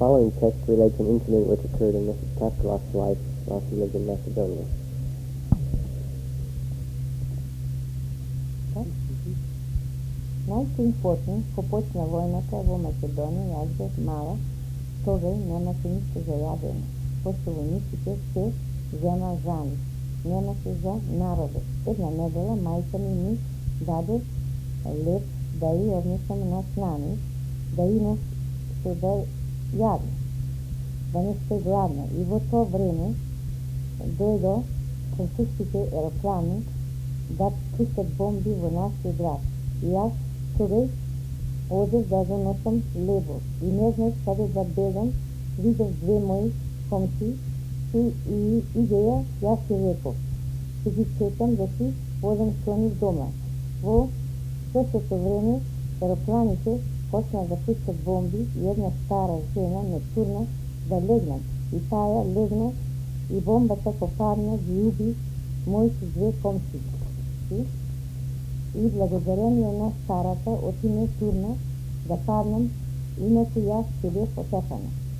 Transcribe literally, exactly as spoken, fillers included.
following text relates an incident which occurred in Missus Kaskalof's life while she lived in Macedonia. Најпотно попочна војната во Македонија, јас бев мала, тогаш немаше ништо за јадење, пошто војниците се зема жани, немаше за народот. Една недела мајка ми ми даде леп да и однесам на снани, да има што да јадам, да не сте гладна. И во тоа време дојдо француските ероплани да пуштат бомби во нашиот град. И јас тогаш одев да го носам лебо и не знаеш каде да бегам, видов две мои комши и, и идеја, јас си реков, ќе ги чекам да си одам со нив дома. Во същото време еропланите почна да пуштат бомби и една стара жена ме турна да легнам. И таа легна и бомбата попадна, ги уби моите две комши. И благодарение на старата отиме турна да паднам, инаку јас ќе бев отефана.